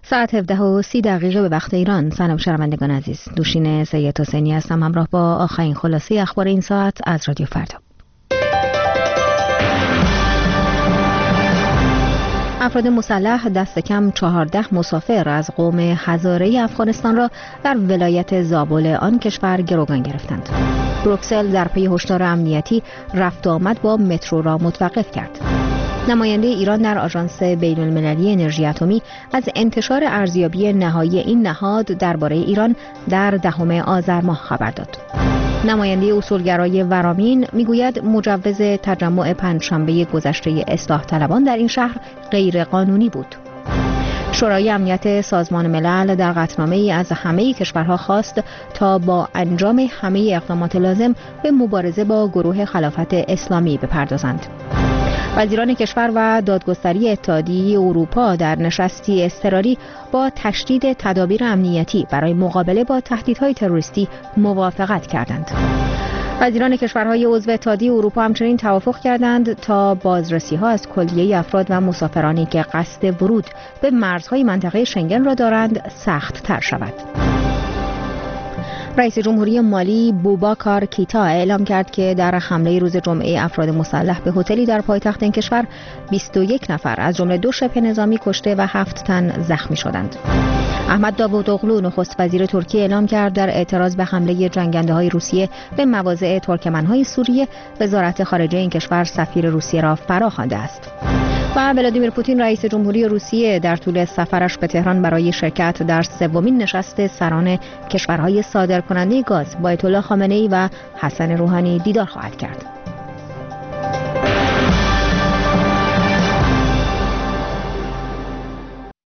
ساعت 17:30 به وقت ایران. سلام شنوندگان عزیز، دوشین سید حسینی هستم همراه با آخرین خلاصه اخبار این ساعت از رادیو فردا. افراد مسلح دست کم 14 مسافر از قوم هزاره افغانستان را در ولایت زابل آن کشور گروگان گرفتند. بروکسل در پی هشدار امنیتی رفت آمد با مترو را متوقف کرد. نماینده ایران در آژانس بین‌المللی انرژی اتمی از انتشار ارزیابی نهایی این نهاد درباره ایران در 10 آذر ماه خبر داد. نماینده اصولگرای ورامین میگوید مجوز تجمع پنجشنبه گذشته اصلاح طلبان در این شهر غیر قانونی بود. شورای امنیت سازمان ملل در قطعنامه‌ای از همه کشورها خواست تا با انجام همه اقدامات لازم به مبارزه با گروه خلافت اسلامی بپردازند. وزیران کشور و دادگستری اتحادیه اروپا در نشستی اضطراری با تشدید تدابیر امنیتی برای مقابله با تهدیدهای تروریستی موافقت کردند. وزیران کشورهای عضو اتحادیه اروپا همچنین توافق کردند تا بازرسی‌ها از کلیه افراد و مسافرانی که قصد ورود به مرزهای منطقه شنگن را دارند سخت‌تر شود. رئیس جمهوری مالی بوباکار کیتا اعلام کرد که در حمله روز جمعه افراد مسلح به هتلی در پایتخت این کشور 21 نفر از جمله 2 شبه نظامی کشته و 7 تن زخمی شدند. احمد داوودوغلو نخست وزیر ترکیه اعلام کرد در اعتراض به حمله جنگنده‌های روسیه به مواضع ترکمن‌های سوریه وزارت خارجه این کشور سفیر روسیه را فراخوانده است. و ولادیمیر پوتین رئیس جمهوری روسیه در طول سفرش به تهران برای شرکت در سومین نشست سران کشورهای صادرکننده گاز با آیت الله خامنه‌ای و حسن روحانی دیدار خواهد کرد.